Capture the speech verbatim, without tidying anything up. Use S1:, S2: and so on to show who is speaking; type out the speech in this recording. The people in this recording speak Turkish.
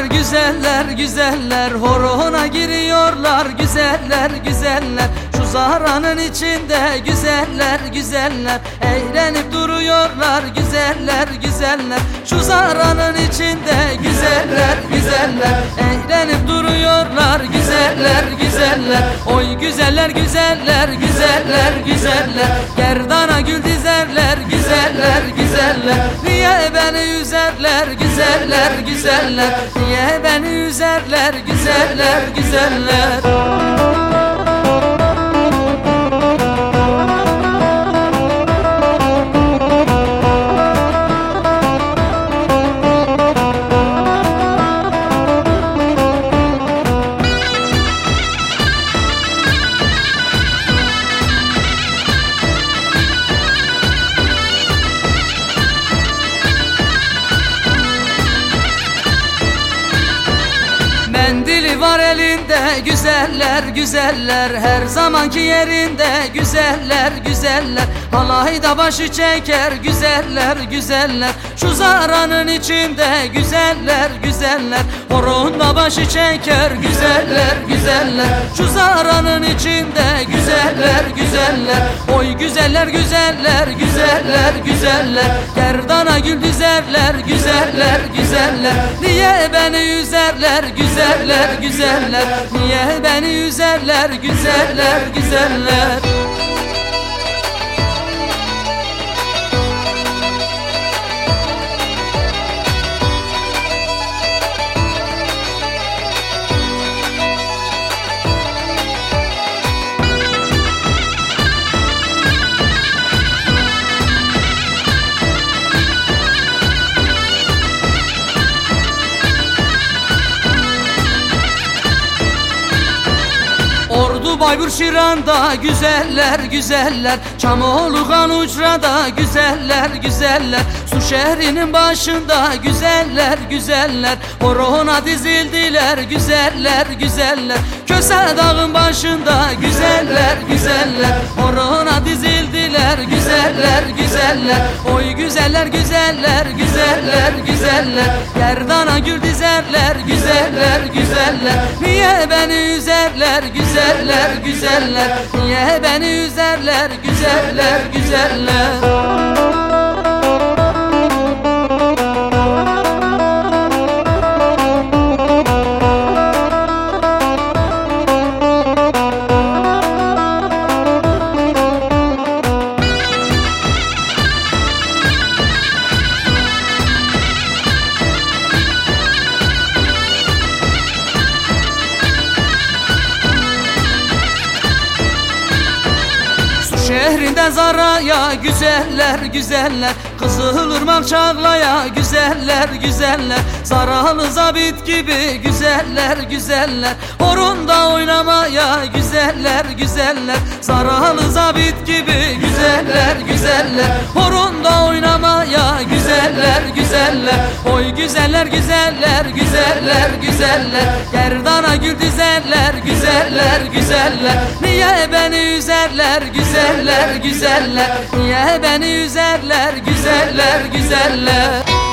S1: güzeller güzeller, horona giriyorlar güzeller güzeller. Şu Zahra'nın içinde güzeller güzeller, eğlenip duruyorlar güzeller güzeller. Şu Zahra'nın içinde güzeller güzeller, eğlenip duruyorlar güzeller güzeller. Oy güzeller güzeller güzeller güzeller, gerdana gül dizerler güzeller güzeller. Niye beni üzerler güzeller güzeller, niye beni üzerler güzeller güzeller. Mendili var elinde güzeller güzeller, her zamanki yerinde güzeller güzeller. Halayda başı çeker güzeller güzeller, şu Zahra'nın içinde güzeller güzeller. Horonda başı çeker güzeller güzeller, şu Zahra'nın içinde güzeller güzeller. Oy güzeller güzeller güzeller güzeller, gerdana gül dizerler güzeller güzeller. Niye beni üzerler güzeller güzeller, niye beni üzerler güzeller güzeller. Baybur Şiran'da güzeller güzeller, Çamoğlu Kan Uçra'da güzeller güzeller. Su şehrinin başında güzeller güzeller, horona dizildiler güzeller güzeller. Köse dağın başında güzeller güzeller, horona dizildiler güzeller güzeller. Oy güzeller güzeller güzeller güzeller, gerdana gül dizerler güzeller güzeller. Niye beni üzerler güzeller güzeller, niye beni üzerler güzeller güzeller. Şehrinde Zara'ya güzeller güzeller, Kızılırmak Çağla'ya güzeller güzeller. Zaralı zabit gibi güzeller güzeller, horunda oynamaya güzeller güzeller. Zaralı zabit gibi güzeller güzeller, horunda oynamaya güzeller güzeller. Oy güzeller güzeller güzeller güzeller, gerdana gül dizerler güzeller güzeller. Niye beni üzerler güzeller güzeller, niye beni üzerler güzeller güzeller.